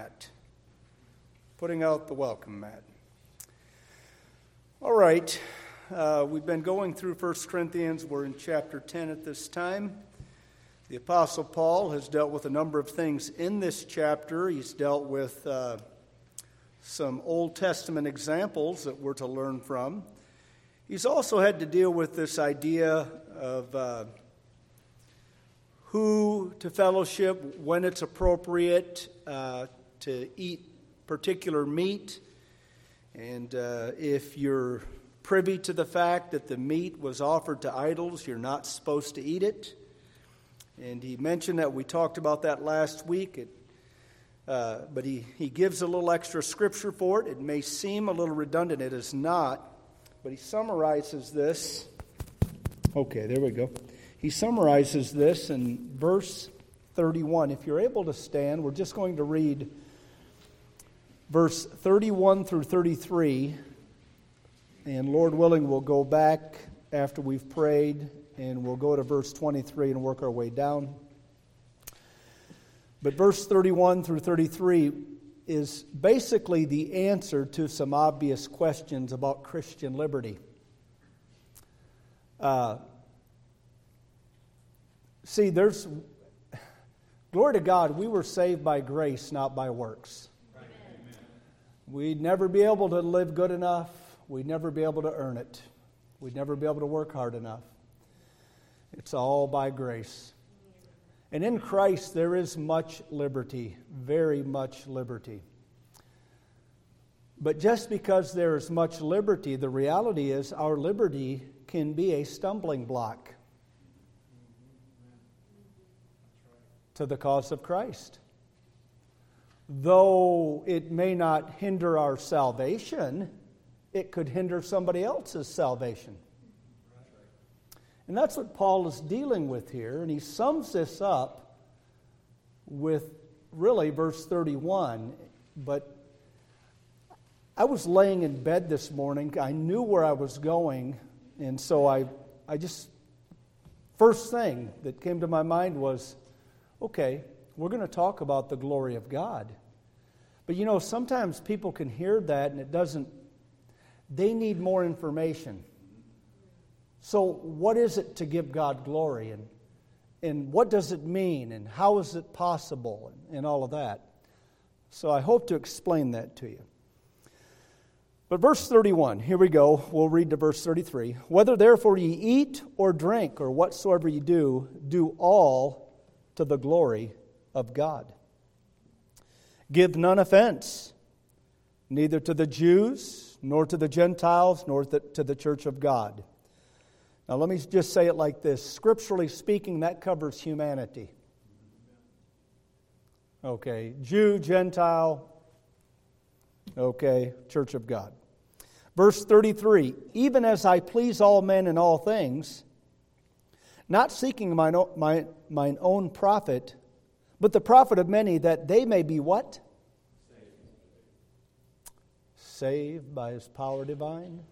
mat. Putting out the welcome mat. All right, we've been going through 1 Corinthians. We're in chapter 10 at this time. The Apostle Paul has dealt with a number of things in this chapter. He's dealt with some Old Testament examples that we're to learn from. He's also had to deal with this idea of who to fellowship, when it's appropriate to eat particular meat. And if you're privy to the fact that the meat was offered to idols, you're not supposed to eat it. And he mentioned that, we talked about that last week. But he gives a little extra scripture for it. It may seem a little redundant. It is not. But he summarizes this. Okay, there we go. He summarizes this in verse 31. If you're able to stand, we're just going to read verse 31 through 33. And Lord willing, we'll go back after we've prayed, and we'll go to verse 23 and work our way down. But verse 31 through 33 is basically the answer to some obvious questions about Christian liberty. There's glory to God, we were saved by grace, not by works. Right. We'd never be able to live good enough. We'd never be able to earn it. We'd never be able to work hard enough. It's all by grace. And in Christ there is much liberty, very much liberty. But just because there is much liberty, the reality is our liberty can be a stumbling block to the cause of Christ. Though it may not hinder our salvation, it could hinder somebody else's salvation. And that's what Paul is dealing with here. And he sums this up with really verse 31. But I was laying in bed this morning. I knew where I was going. And so I just, first thing that came to my mind was, okay, we're going to talk about the glory of God. But you know, sometimes people can hear that and they need more information. So what is it to give God glory? And what does it mean? And how is it possible? And all of that. So I hope to explain that to you. But verse 31, here we go. We'll read to verse 33. Whether therefore ye eat or drink or whatsoever ye do, do all to the glory of God. Give none offense, neither to the Jews, nor to the Gentiles, nor to the church of God. Now let me just say it like this. Scripturally speaking, that covers humanity. Okay, Jew, Gentile, okay, church of God. Verse 33, even as I please all men in all things, not seeking mine own profit, but the profit of many, that they may be what? Saved by His power divine.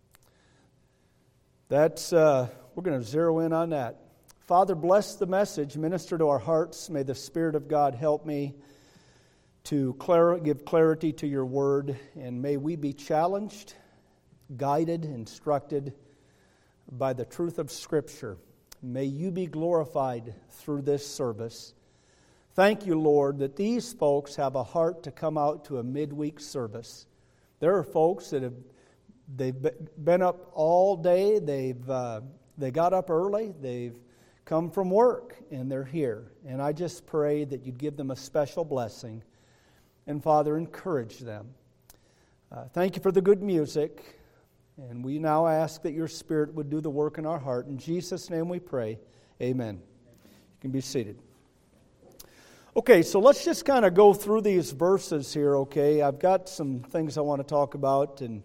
That's we're going to zero in on that. Father, bless the message, minister to our hearts. May the Spirit of God help me to give clarity to your word, and may we be challenged, guided, instructed by the truth of Scripture. May you be glorified through this service. Thank you, Lord, that these folks have a heart to come out to a midweek service. There are folks that they've been up all day. They got up early. They've come from work, and they're here. And I just pray that you'd give them a special blessing. And Father, encourage them. Thank you for the good music. And we now ask that your Spirit would do the work in our heart. In Jesus' name we pray. Amen. You can be seated. Okay, so let's just kind of go through these verses here, okay? I've got some things I want to talk about, and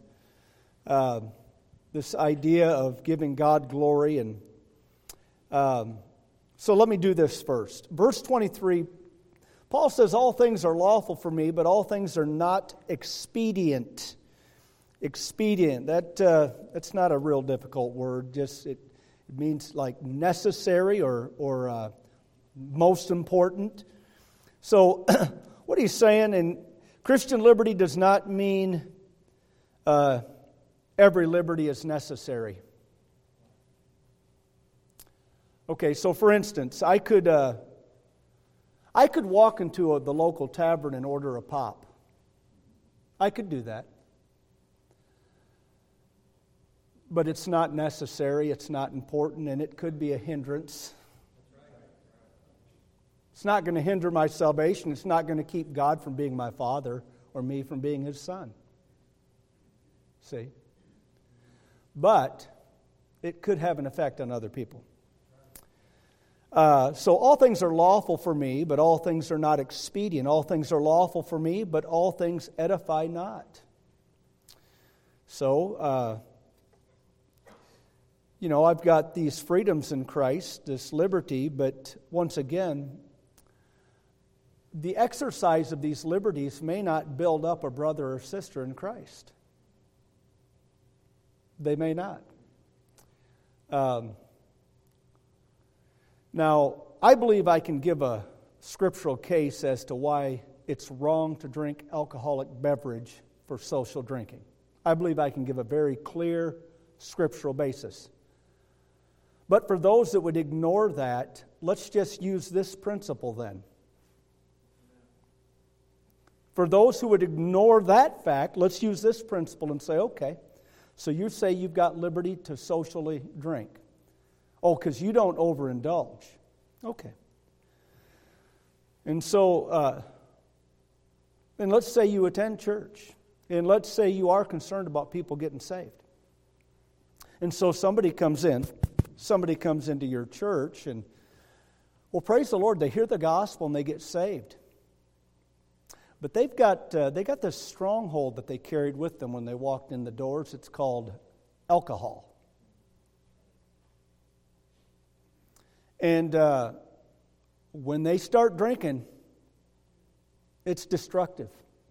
this idea of giving God glory. And so let me do this first. Verse 23, Paul says, all things are lawful for me, but all things are not expedient. Expedient, that's not a real difficult word. Just it means like necessary or most important. So what he's saying, and Christian liberty does not mean every liberty is necessary. Okay, so for instance, I could walk into the local tavern and order a pop. I could do that. But it's not necessary, it's not important, and it could be a hindrance. It's not going to hinder my salvation. It's not going to keep God from being my Father or me from being His Son. See? But it could have an effect on other people. So all things are lawful for me, but all things are not expedient. All things are lawful for me, but all things edify not. So, I've got these freedoms in Christ, this liberty, but once again, the exercise of these liberties may not build up a brother or sister in Christ. They may not. Now, I believe I can give a scriptural case as to why it's wrong to drink alcoholic beverage for social drinking. I believe I can give a very clear scriptural basis. But for those that would ignore that, let's just use this principle then. For those who would ignore that fact, let's use this principle and say, okay, so you say you've got liberty to socially drink. Oh, because you don't overindulge. Okay. And so, and let's say you attend church, and let's say you are concerned about people getting saved. And so somebody comes into your church, and, well, praise the Lord, they hear the gospel and they get saved. But they got this stronghold that they carried with them when they walked in the doors. It's called alcohol. And when they start drinking, it's destructive.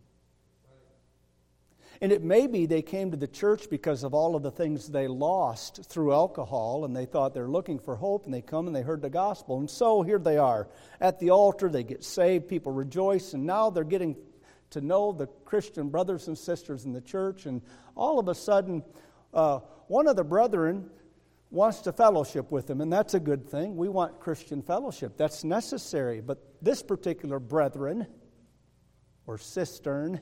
And it may be they came to the church because of all of the things they lost through alcohol, and they thought they're looking for hope, and they come and they heard the gospel. And so here they are at the altar, they get saved, people rejoice, and now they're getting to know the Christian brothers and sisters in the church, and all of a sudden, one of the brethren wants to fellowship with them, and that's a good thing. We want Christian fellowship. That's necessary. But this particular brethren, or cistern,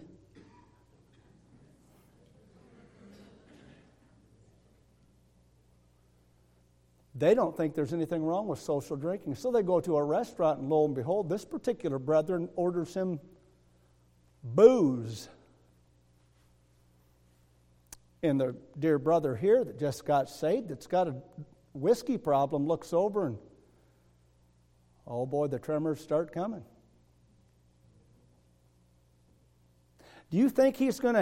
they don't think there's anything wrong with social drinking. So they go to a restaurant, and lo and behold, this particular brethren orders him booze. And the dear brother here that just got saved, that's got a whiskey problem, looks over and, oh boy, the tremors start coming. Do you think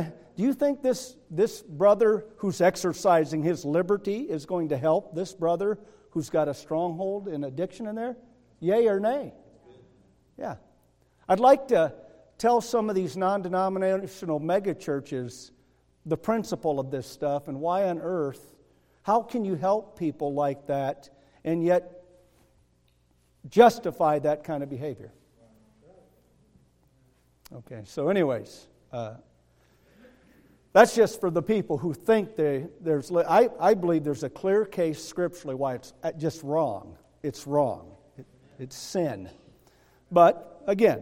this brother who's exercising his liberty is going to help this brother who's got a stronghold in addiction in there? Yay or nay? Yeah. I'd like to tell some of these non-denominational megachurches the principle of this stuff and why on earth, how can you help people like that and yet justify that kind of behavior? Okay, so anyways, that's just for the people who think there's... I believe there's a clear case scripturally why it's just wrong. It's wrong. It's sin. But, again,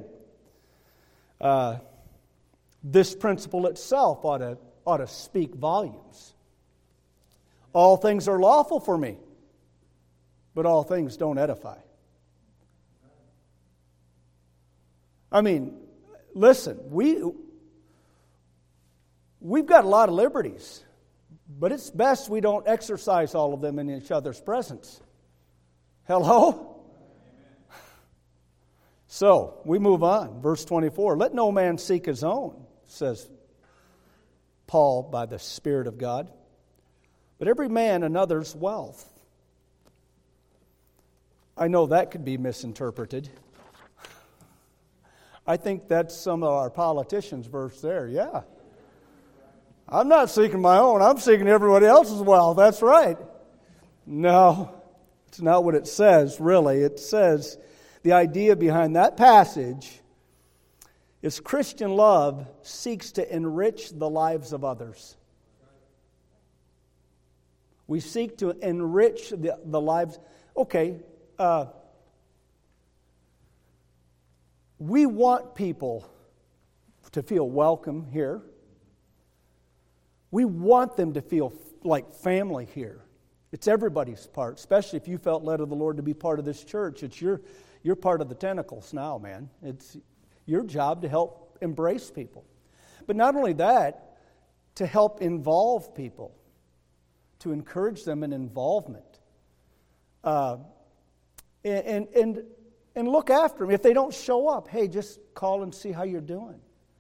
this principle itself ought to speak volumes. All things are lawful for me, but all things don't edify. I mean, listen, we've got a lot of liberties, but it's best we don't exercise all of them in each other's presence. Hello? So, we move on. Verse 24, let no man seek his own, says Paul by the Spirit of God, but every man another's wealth. I know that could be misinterpreted. I think that's some of our politicians' verse there, yeah. I'm not seeking my own, I'm seeking everybody else's wealth, that's right. No, it's not what it says, really. It says, the idea behind that passage is Christian love seeks to enrich the lives of others. We seek to enrich the lives. Okay, we want people to feel welcome here. We want them to feel like family here. It's everybody's part, especially if you felt led of the Lord to be part of this church. It's you're part of the tentacles now, man. It's your job to help embrace people. But not only that, to help involve people, to encourage them in involvement. And look after them. If they don't show up, hey, just call and see how you're doing.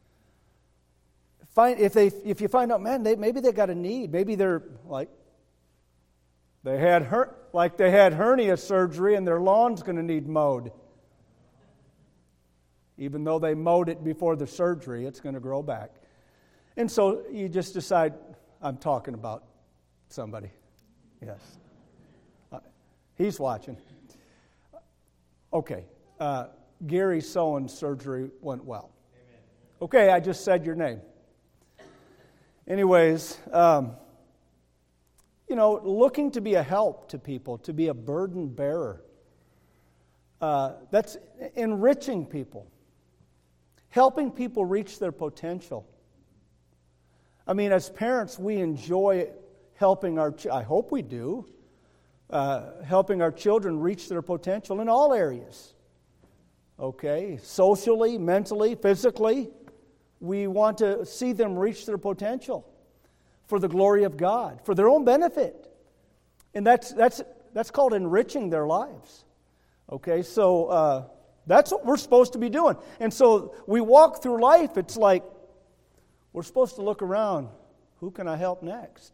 If you find out, man, maybe they got a need. Maybe they're like they had hernia surgery and their lawn's going to need mowed. Even though they mowed it before the surgery, it's going to grow back. And so you just decide, I'm talking about somebody. Yes. He's watching. Okay. Gary Sowen's surgery went well. Amen. Okay, I just said your name. Anyways, looking to be a help to people, to be a burden bearer. That's enriching people. Helping people reach their potential. I mean, as parents, we enjoy helping I hope we do, helping our children reach their potential in all areas. Okay? Socially, mentally, physically. We want to see them reach their potential for the glory of God, for their own benefit. And that's called enriching their lives. Okay? So that's what we're supposed to be doing. And so we walk through life, it's like we're supposed to look around. Who can I help next?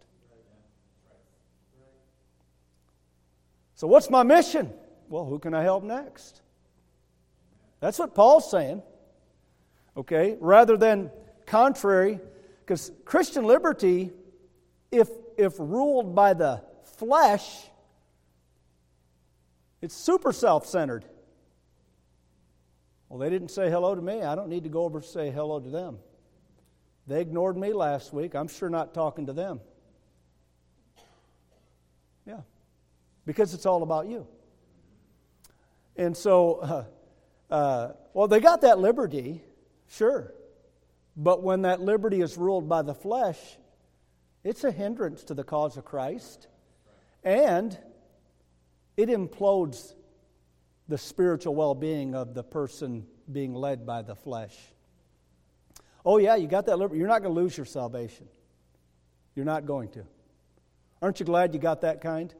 So what's my mission? Well, who can I help next? That's what Paul's saying. Okay? Rather than contrary, because Christian liberty, if ruled by the flesh, it's super self-centered. Well, they didn't say hello to me. I don't need to go over and say hello to them. They ignored me last week. I'm sure not talking to them. Yeah. Because it's all about you. And so, they got that liberty, sure. But when that liberty is ruled by the flesh, it's a hindrance to the cause of Christ. And it implodes the spiritual well-being of the person being led by the flesh. Oh yeah, you got that liberty. You're not going to lose your salvation. You're not going to. Aren't you glad you got that kind?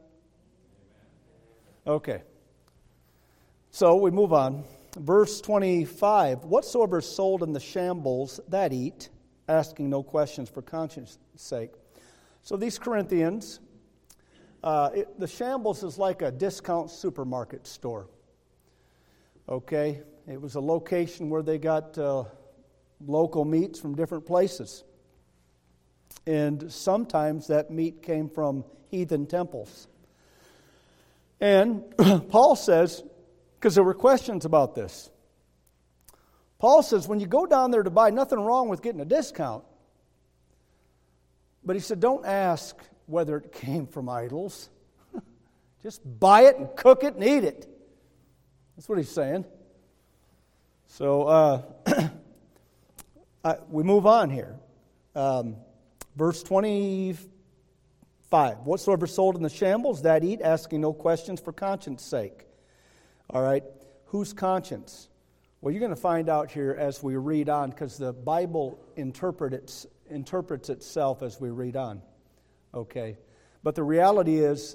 Okay. So we move on. Verse 25, whatsoever is sold in the shambles, that eat, asking no questions for conscience sake. So these Corinthians, the shambles is like a discount supermarket store. Okay? It was a location where they got local meats from different places. And sometimes that meat came from heathen temples. And Paul says, because there were questions about this, Paul says, when you go down there to buy, nothing wrong with getting a discount. But he said, don't ask whether it came from idols. Just buy it and cook it and eat it. That's what he's saying. So we move on here. Verse 25. Whatsoever sold in the shambles, that eat, asking no questions for conscience sake. All right. Whose conscience? Well, you're going to find out here as we read on, because the Bible interprets itself as we read on. Okay. But the reality is,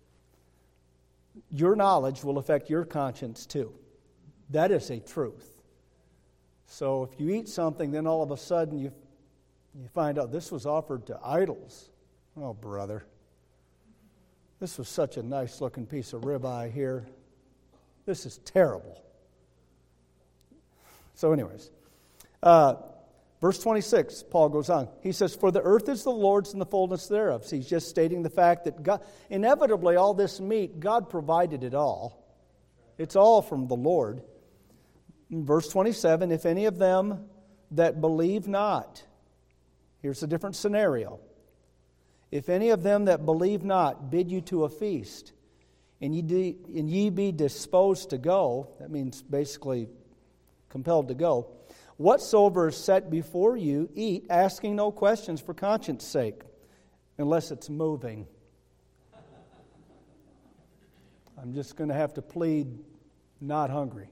your knowledge will affect your conscience too. That is a truth. So if you eat something, then all of a sudden you find out this was offered to idols. Oh, brother. This was such a nice looking piece of ribeye here. This is terrible. So anyways, verse 26, Paul goes on. He says, for the earth is the Lord's and the fullness thereof. So he's just stating the fact that God, inevitably all this meat, God provided it all. It's all from the Lord. In verse 27, if any of them that believe not. Here's a different scenario. If any of them that believe not bid you to a feast, and ye be disposed to go, that means basically compelled to go, whatsoever is set before you, eat, asking no questions for conscience sake, unless it's moving. I'm just going to have to plead not hungry.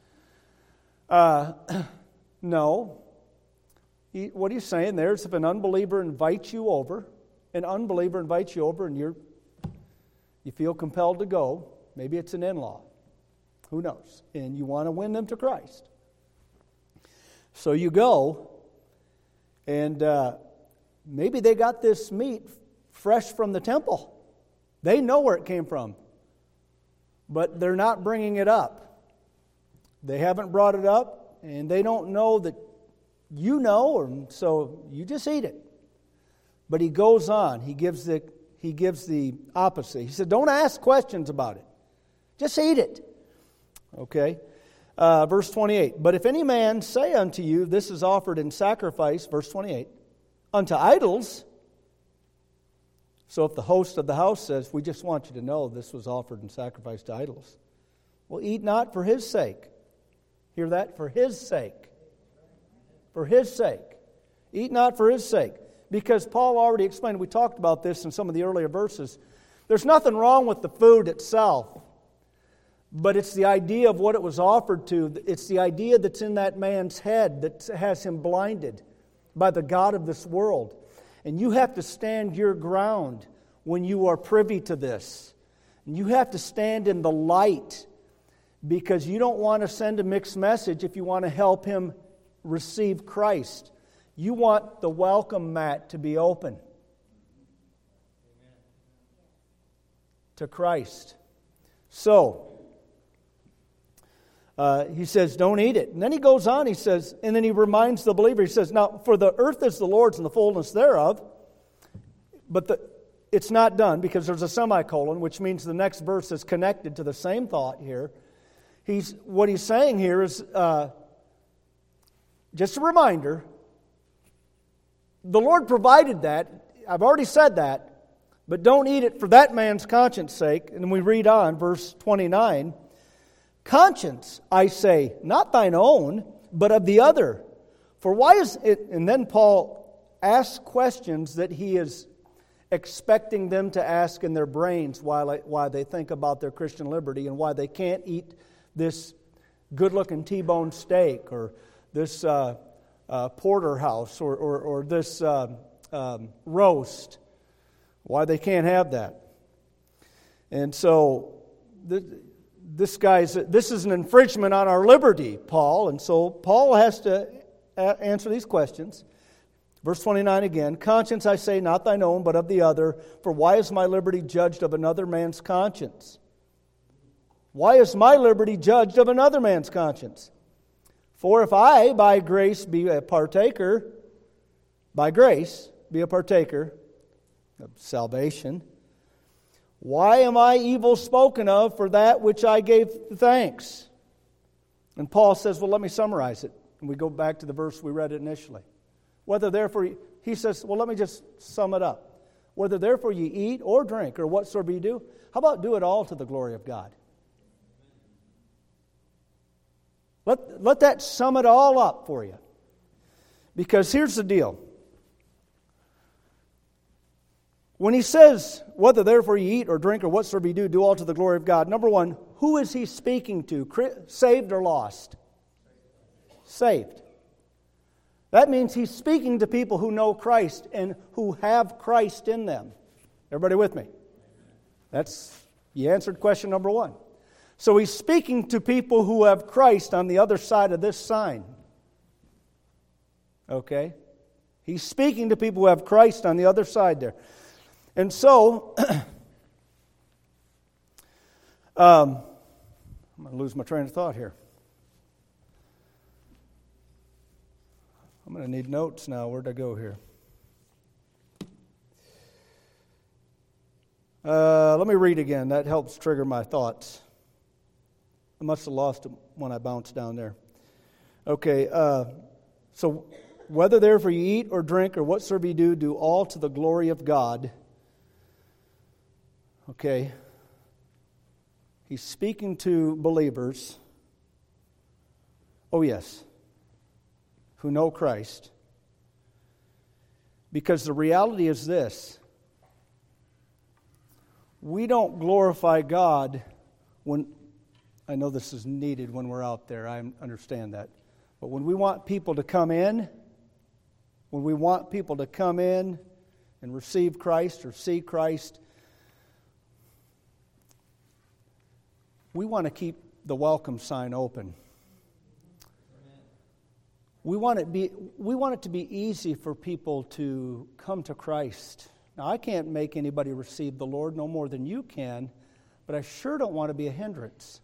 No. What he's saying there is if an unbeliever invites you over, and you feel compelled to go, maybe it's an in-law, who knows, and you want to win them to Christ. So you go, and maybe they got this meat fresh from the temple. They know where it came from, but they're not bringing it up. They haven't brought it up, and they don't know that you know, so you just eat it. But he goes on. He gives the opposite. He said, don't ask questions about it. Just eat it. Okay? Verse 28. But if any man say unto you, this is offered in sacrifice, verse 28, unto idols. So if the host of the house says, we just want you to know this was offered in sacrifice to idols. Well, eat not for his sake. Hear that? For his sake. For his sake. Eat not for his sake. Because Paul already explained, we talked about this in some of the earlier verses, there's nothing wrong with the food itself, but it's the idea of what it was offered to. It's the idea that's in that man's head that has him blinded by the god of this world. And you have to stand your ground when you are privy to this. And you have to stand in the light because you don't want to send a mixed message if you want to help him receive Christ. You want the welcome mat to be open to Christ. So, he says, don't eat it. And then he goes on, he says, and then he reminds the believer, he says, now, for the earth is the Lord's and the fullness thereof, but it's not done because there's a semicolon, which means the next verse is connected to the same thought here. What he's saying here is, just a reminder, the Lord provided that. I've already said that. But don't eat it for that man's conscience sake. And we read on, verse 29. Conscience, I say, not thine own, but of the other. For why is it... And then Paul asks questions that he is expecting them to ask in their brains while they think about their Christian liberty and why they can't eat this good-looking T-bone steak or this... porterhouse or this roast, why they can't have that. And so this is an infringement on our liberty, Paul. And so Paul has to answer these questions. Verse 29 again, conscience I say, not thine own, but of the other. For why is my liberty judged of another man's conscience? Why is my liberty judged of another man's conscience? For if I, by grace, be a partaker of salvation, why am I evil spoken of for that which I gave thanks? And Paul says, well, let me summarize it. And we go back to the verse we read initially. Whether therefore, he says, well, let me just sum it up. Whether therefore you eat or drink or whatsoever you do, how about do it all to the glory of God? Let that sum it all up for you. Because here's the deal. When he says, whether therefore you eat or drink or whatsoever you do all to the glory of God, number one, who is he speaking to? Saved or lost? Saved. That means he's speaking to people who know Christ and who have Christ in them. Everybody with me? You answered question number one. So he's speaking to people who have Christ on the other side of this sign. Okay? He's speaking to people who have Christ on the other side there. And so, I'm going to lose my train of thought here. I'm going to need notes now. Where'd I go here? Let me read again. That helps trigger my thoughts. I must have lost it when I bounced down there. Okay, So whether therefore you eat or drink or whatsoever you do, do all to the glory of God. Okay. He's speaking to believers. Oh, yes. Who know Christ. Because the reality is this. We don't glorify God when, I know this is needed when we're out there, I understand that. But when we want people to come in, and receive Christ or see Christ, we want to keep the welcome sign open. We want it to be easy for people to come to Christ. Now, I can't make anybody receive the Lord no more than you can, but I sure don't want to be a hindrance.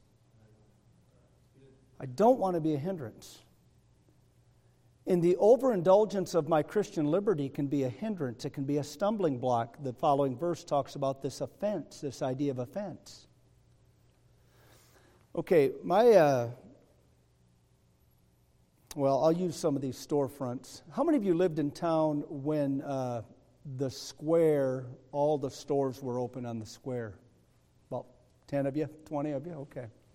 I don't want to be a hindrance. And the overindulgence of my Christian liberty can be a hindrance. It can be a stumbling block. The following verse talks about this offense, this idea of offense. Okay, I'll use some of these storefronts. How many of you lived in town when the square, all the stores were open on the square? About 10 of you? 20 of you?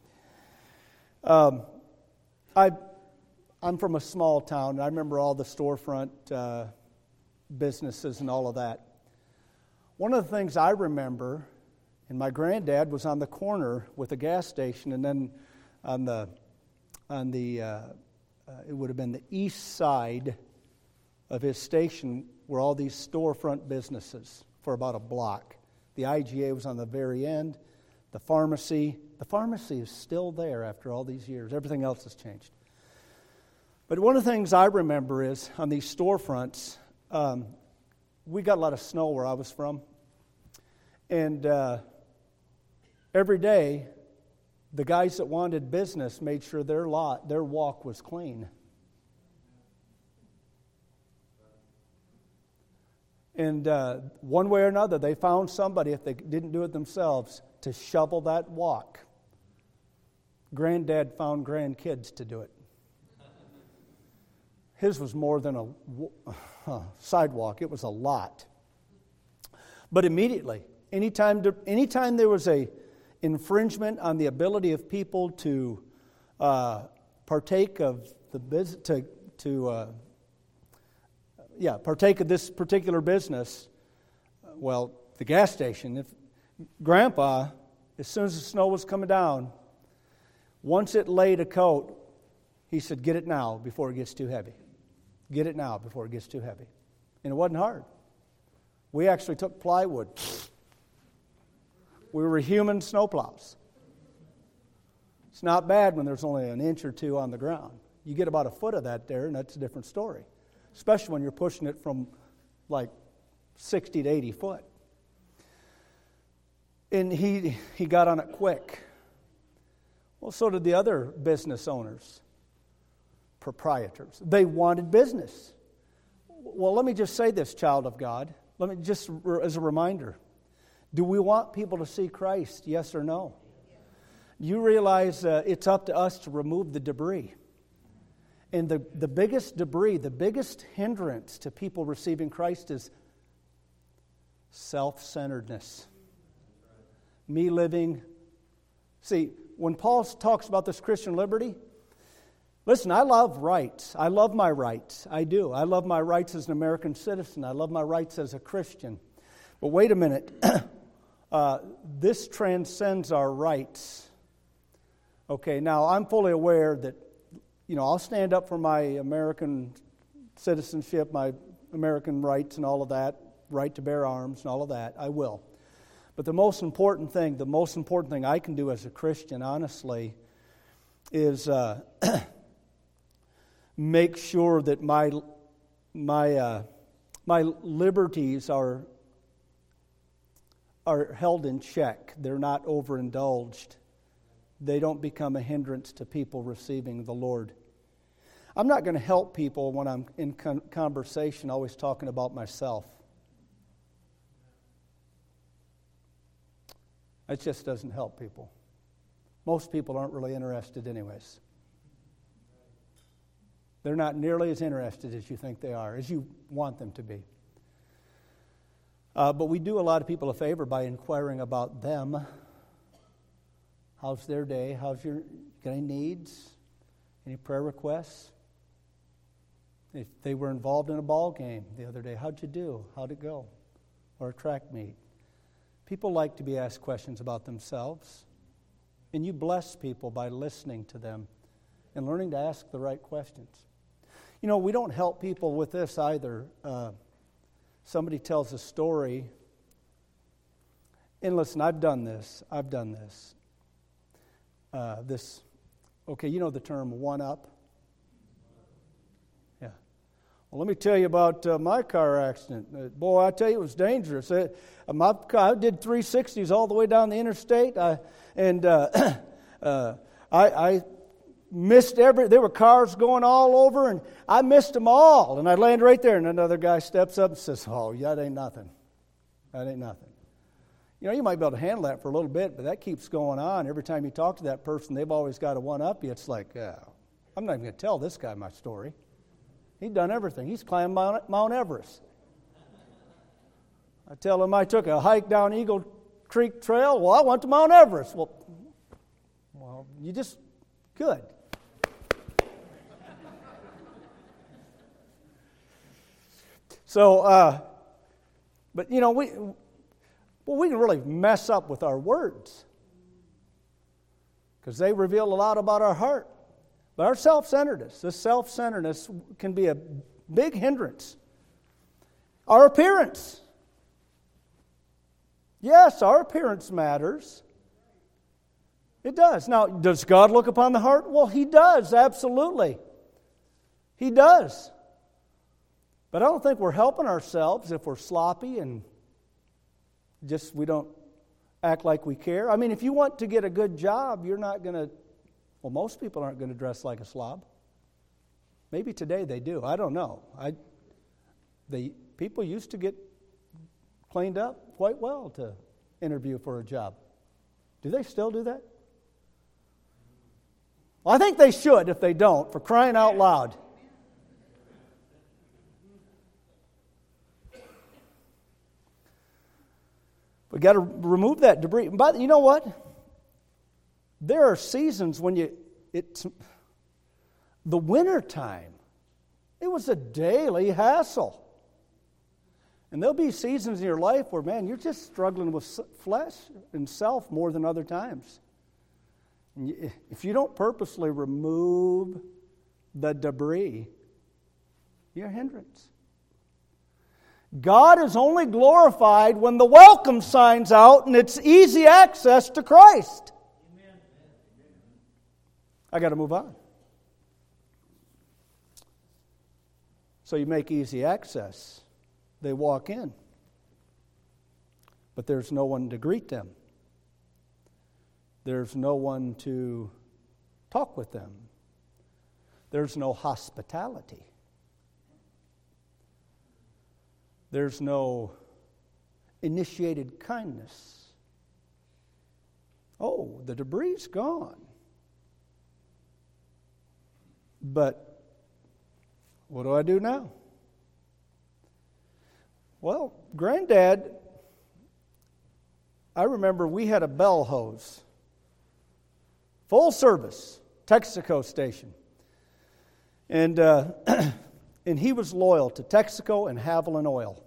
Okay. I'm from a small town, and I remember all the storefront businesses and all of that. One of the things I remember, and my granddad was on the corner with a gas station, and then on the it would have been the east side of his station were all these storefront businesses for about a block. The IGA was on the very end. The pharmacy is still there after all these years. Everything else has changed. But one of the things I remember is on these storefronts, we got a lot of snow where I was from. And every day, the guys that wanted business made sure their walk was clean. And one way or another, they found somebody, if they didn't do it themselves, to shovel that walk. Granddad found grandkids to do it. His was more than a sidewalk. It was a lot. But immediately, anytime there was a infringement on the ability of people to partake of the business, partake of this particular business, the gas station. If Grandpa, as soon as the snow was coming down, once it laid a coat, he said, "Get it now before it gets too heavy. Get it now before it gets too heavy." And it wasn't hard. We actually took plywood. We were human snowplows. It's not bad when there's only an inch or two on the ground. You get about a foot of that there, and that's a different story. Especially when you're pushing it from like 60 to 80 foot. And he got on it quick. Well, so did the other business owners, proprietors. They wanted business. Well, let me just say this, child of God. Let me just, as a reminder, do we want people to see Christ, yes or no? You realize it's up to us to remove the debris. And the biggest debris, the biggest hindrance to people receiving Christ is self-centeredness. Me living. See, when Paul talks about this Christian liberty, listen, I love rights. I love my rights. I do. I love my rights as an American citizen. I love my rights as a Christian. But wait a minute. This transcends our rights. Okay, now I'm fully aware that, I'll stand up for my American citizenship, my American rights and all of that, right to bear arms and all of that. I will. But the most important thing I can do as a Christian, honestly, is make sure that my liberties are held in check. They're not overindulged. They don't become a hindrance to people receiving the Lord. I'm not going to help people when I'm in conversation always talking about myself. It just doesn't help people. Most people aren't really interested anyways. They're not nearly as interested as you think they are, as you want them to be. But we do a lot of people a favor by inquiring about them. How's their day? Got any needs? Any prayer requests? If they were involved in a ball game the other day, how'd you do? How'd it go? Or a track meet. People like to be asked questions about themselves. And you bless people by listening to them and learning to ask the right questions. You know, we don't help people with this either. Somebody tells a story. And listen, I've done this. Okay, you know the term one-up? Yeah. Well, let me tell you about my car accident. Boy, I tell you, it was dangerous. My car, I did 360s all the way down the interstate, I missed there were cars going all over, and I missed them all. And I landed right there, and another guy steps up and says, "Oh, yeah, that ain't nothing. That ain't nothing." You know, you might be able to handle that for a little bit, but that keeps going on. Every time you talk to that person, they've always got a one-up you. It's like, I'm not even going to tell this guy my story. He's done everything. He's climbed Mount Everest. I tell him I took a hike down Eagle Creek Trail. Well, I went to Mount Everest. Well, you just, good. So, but you know, we can really mess up with our words because they reveal a lot about our heart. But our self-centeredness can be a big hindrance. Our appearance. Yes, our appearance matters. It does. Now, does God look upon the heart? Well, He does, absolutely. He does. But I don't think we're helping ourselves if we're sloppy and we don't act like we care. I mean, if you want to get a good job, you're not going to, most people aren't going to dress like a slob. Maybe today they do. I don't know. People used to get cleaned up quite well to interview for a job. Do they still do that? Well, I think they should if they don't, for crying out loud. We've got to remove that debris. But you know what? There are seasons when the winter time, it was a daily hassle. And there'll be seasons in your life where, man, you're just struggling with flesh and self more than other times. And if you don't purposely remove the debris, you're a hindrance. God is only glorified when the welcome sign's out and it's easy access to Christ. Amen. I got to move on. So you make easy access. They walk in. But there's no one to greet them. There's no one to talk with them. There's no hospitality. There's no initiated kindness. Oh, the debris's gone. But what do I do now? Well, Granddad, I remember we had a bell hose. Full service, Texaco station. And and he was loyal to Texaco and Haviland Oil.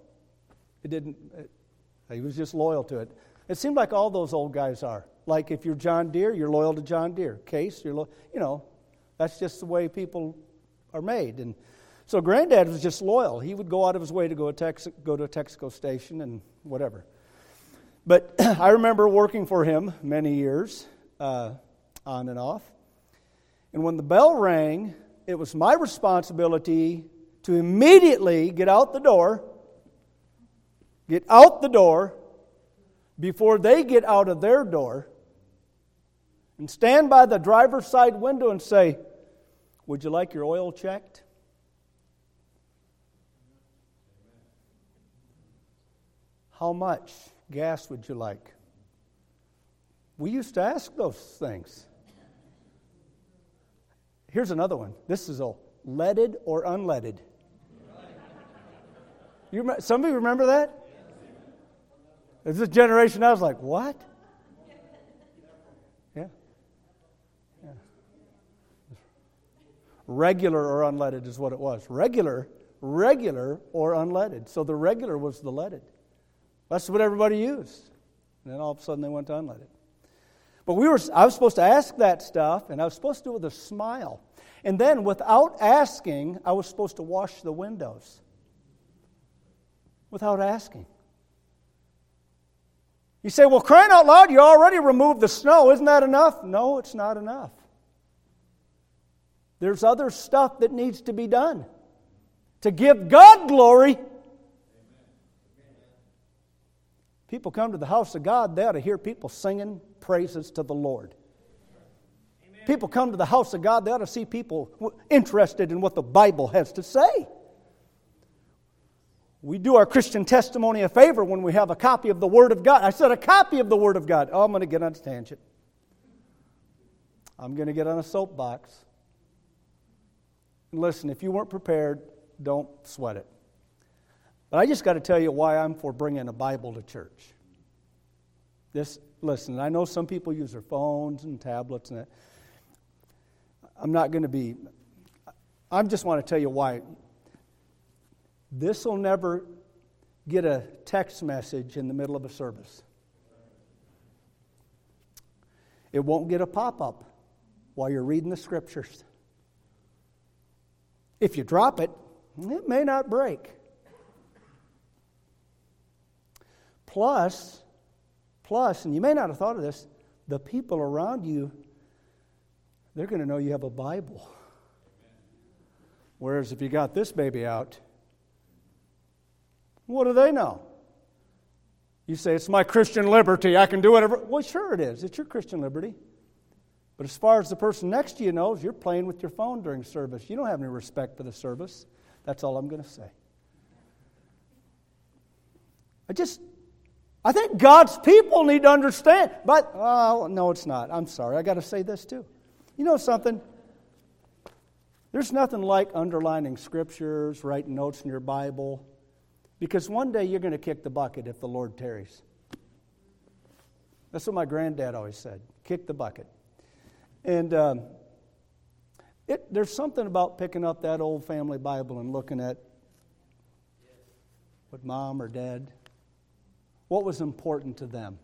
He was just loyal to it. It seemed like all those old guys are. Like if you're John Deere, you're loyal to John Deere. Case, you're that's just the way people are made. And so Granddad was just loyal. He would go out of his way to go to a Texaco station and whatever. But I remember working for him many years, on and off. And when the bell rang, it was my responsibility to immediately get out the door before they get out of their door, and stand by the driver's side window and say, "Would you like your oil checked?" "How much gas would you like?" We used to ask those things. Here's another one. This is old. leaded or unleaded? Some of you remember that? There's a generation I was like, what? Yeah. Regular or unleaded is what it was. Regular or unleaded. So the regular was the leaded. That's what everybody used. And then all of a sudden they went to unleaded. But I was supposed to ask that stuff, and I was supposed to do it with a smile. And then without asking, I was supposed to wash the windows. Without asking. You say, well, crying out loud, you already removed the snow. Isn't that enough? No, it's not enough. There's other stuff that needs to be done to give God glory. People come to the house of God, they ought to hear people singing praises to the Lord. Amen. People come to the house of God, they ought to see people interested in what the Bible has to say. We do our Christian testimony a favor when we have a copy of the Word of God. I said a copy of the Word of God. Oh, I'm going to get on a tangent. I'm going to get on a soapbox. And listen, if you weren't prepared, don't sweat it. But I just got to tell you why I'm for bringing a Bible to church. Listen, I know some people use their phones and tablets and that. I just want to tell you why. This will never get a text message in the middle of a service. It won't get a pop-up while you're reading the Scriptures. If you drop it, it may not break. Plus, and you may not have thought of this, the people around you, they're going to know you have a Bible. Whereas if you got this baby out, what do they know? You say, it's my Christian liberty, I can do whatever. Well, sure it is. It's your Christian liberty. But as far as the person next to you knows, you're playing with your phone during service. You don't have any respect for the service. That's all I'm going to say. I think God's people need to understand. But, no, it's not. I'm sorry. I got to say this too. You know something? There's nothing like underlining scriptures, writing notes in your Bible, because one day you're going to kick the bucket if the Lord tarries. That's what my granddad always said. Kick the bucket. And there's something about picking up that old family Bible and looking at what mom or dad, what was important to them.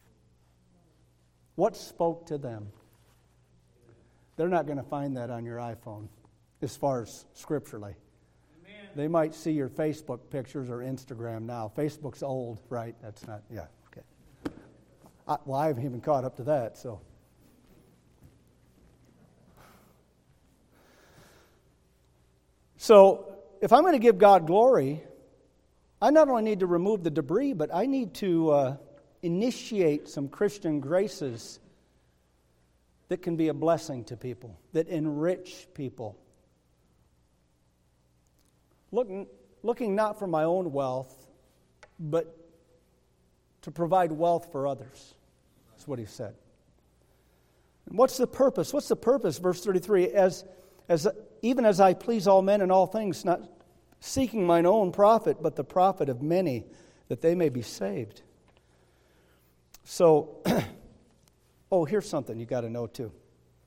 What spoke to them. They're not going to find that on your iPhone as far as scripturally. Amen. They might see your Facebook pictures or Instagram now. Facebook's old, right? That's not, yeah, okay. I haven't even caught up to that, so. So, if I'm going to give God glory, I not only need to remove the debris, but I need to initiate some Christian graces that can be a blessing to people, that enrich people. Looking not for my own wealth, but to provide wealth for others. That's what he said. And what's the purpose? What's the purpose? Verse 33, even as I please all men in all things, not seeking mine own profit, but the profit of many, that they may be saved. So, here's something you got to know too.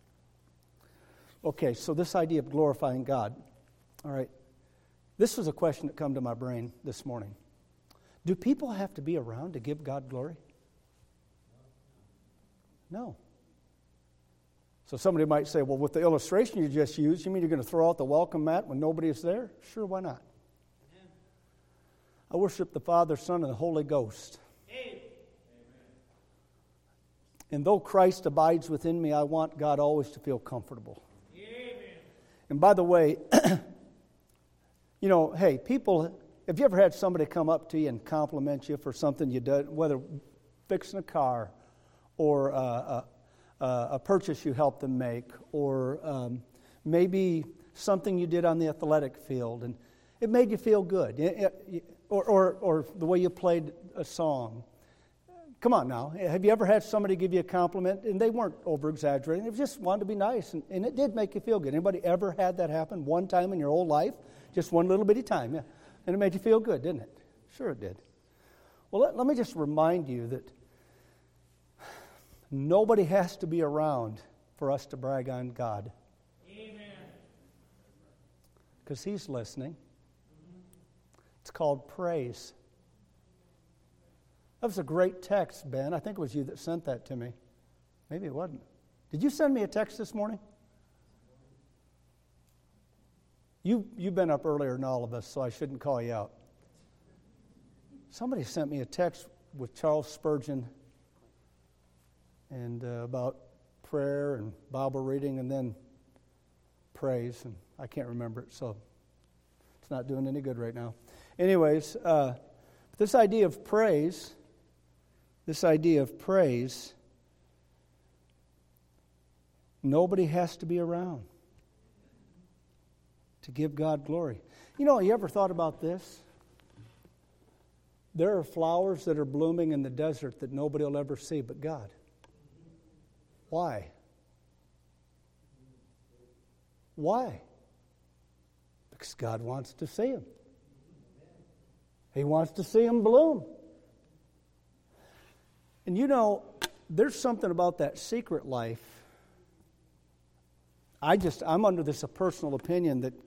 Okay, so this idea of glorifying God. All right, this was a question that came to my brain this morning. Do people have to be around to give God glory? No. So somebody might say, well, with the illustration you just used, you mean you're going to throw out the welcome mat when nobody is there? Sure, why not? Amen. I worship the Father, Son, and the Holy Ghost. Amen. And though Christ abides within me, I want God always to feel comfortable. Amen. And by the way, hey, people, have you ever had somebody come up to you and compliment you for something you did, whether fixing a car or a purchase you helped them make, or maybe something you did on the athletic field, and it made you feel good, or the way you played a song. Come on now. Have you ever had somebody give you a compliment and they weren't over-exaggerating? They just wanted to be nice, and it did make you feel good. Anybody ever had that happen one time in your whole life? Just one little bitty time, yeah. And it made you feel good, didn't it? Sure it did. Well, let me just remind you that nobody has to be around for us to brag on God. Amen. Because He's listening. It's called praise. That was a great text, Ben. I think it was you that sent that to me. Maybe it wasn't. Did you send me a text this morning? You've been up earlier than all of us, so I shouldn't call you out. Somebody sent me a text with Charles Spurgeon and about prayer and Bible reading and then praise, and I can't remember it, so it's not doing any good right now. Anyways, this idea of praise, nobody has to be around to give God glory. You ever thought about this? There are flowers that are blooming in the desert that nobody will ever see but God. Why? Why? Because God wants to see them. He wants to see them bloom. And there's something about that secret life. I'm under this personal opinion that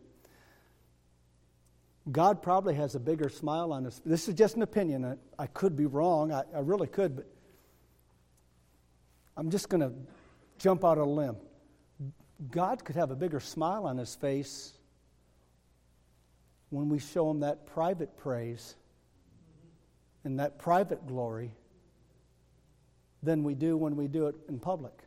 God probably has a bigger smile on his. This is just an opinion. I could be wrong. I really could, but I'm just going to jump out on a limb. God could have a bigger smile on his face when we show him that private praise and that private glory than we do when we do it in public.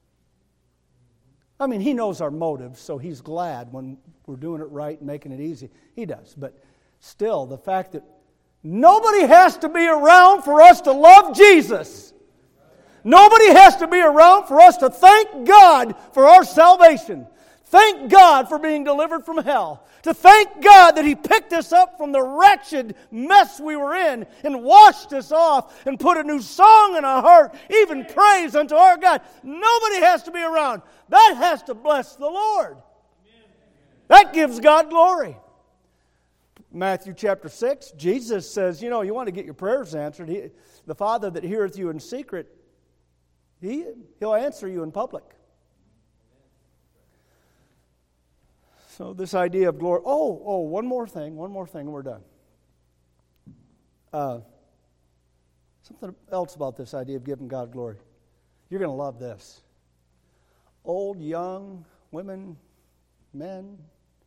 I mean, he knows our motives, so he's glad when we're doing it right and making it easy. He does. But still, the fact that nobody has to be around for us to love Jesus. Nobody has to be around for us to thank God for our salvation. Thank God for being delivered from hell. To thank God that He picked us up from the wretched mess we were in and washed us off and put a new song in our heart, even praise unto our God. Nobody has to be around. That has to bless the Lord. That gives God glory. Matthew chapter 6, Jesus says, you want to get your prayers answered. The Father that heareth you in secret, He'll answer you in public. So this idea of glory. One more thing, and we're done. Something else about this idea of giving God glory. You're going to love this. Old, young, women, men,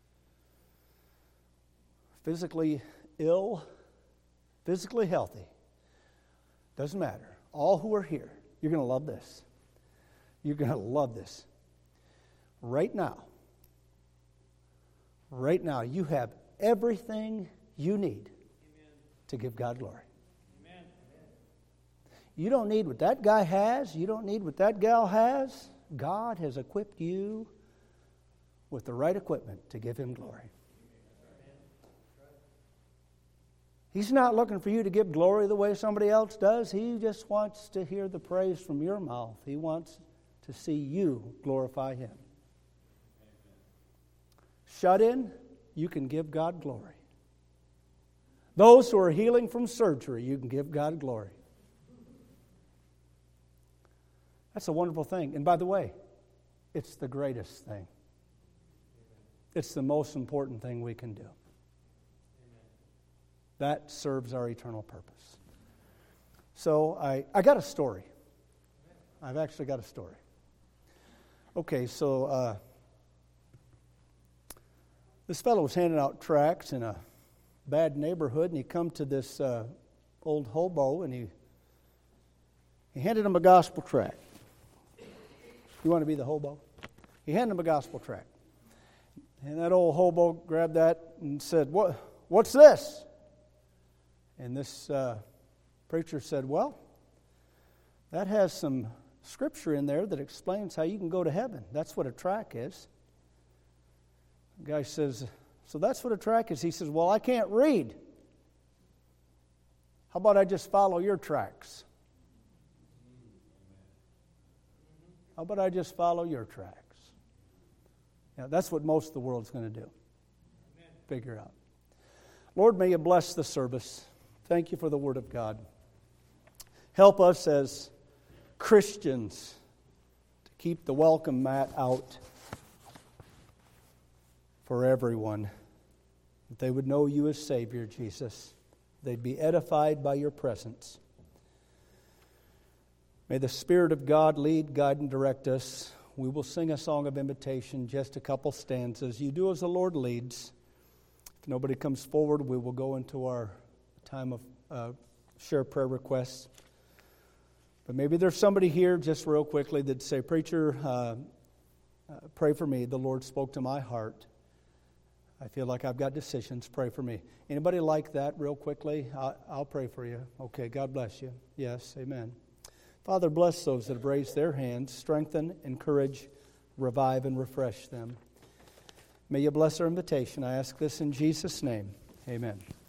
physically ill, physically healthy. Doesn't matter. All who are here, you're going to love this. You're going to love this. Right now, you have everything you need to give God glory. Amen. You don't need what that guy has. You don't need what that gal has. God has equipped you with the right equipment to give Him glory. He's not looking for you to give glory the way somebody else does. He just wants to hear the praise from your mouth. He wants to see you glorify Him. Shut in, you can give God glory. Those who are healing from surgery, you can give God glory. That's a wonderful thing. And by the way, it's the greatest thing. It's the most important thing we can do. That serves our eternal purpose. So I got a story. I've actually got a story. Okay, so this fellow was handing out tracts in a bad neighborhood, and he come to this old hobo, and he handed him a gospel tract. You want to be the hobo? He handed him a gospel tract. And that old hobo grabbed that and said, "What's this?" And this preacher said, "Well, that has some scripture in there that explains how you can go to heaven. That's what a tract is." The guy says, "So that's what a tract is?" He says, "Well, I can't read. How about I just follow your tracks?" How about I just follow your tracks? Yeah, that's what most of the world's going to do. Amen. Figure out. Lord, may you bless the service. Thank you for the Word of God. Help us as Christians to keep the welcome mat out for everyone, that they would know you as Savior, Jesus. They'd be edified by your presence. May the Spirit of God lead, guide, and direct us. We will sing a song of invitation, just a couple stanzas. You do as the Lord leads. If nobody comes forward, we will go into our time of share prayer requests. But maybe there's somebody here, just real quickly, that'd say, Preacher, pray for me. The Lord spoke to my heart. I feel like I've got decisions. Pray for me. Anybody like that real quickly? I'll pray for you. Okay, God bless you. Yes, amen. Father, bless those that have raised their hands. Strengthen, encourage, revive, and refresh them. May you bless our invitation. I ask this in Jesus' name. Amen.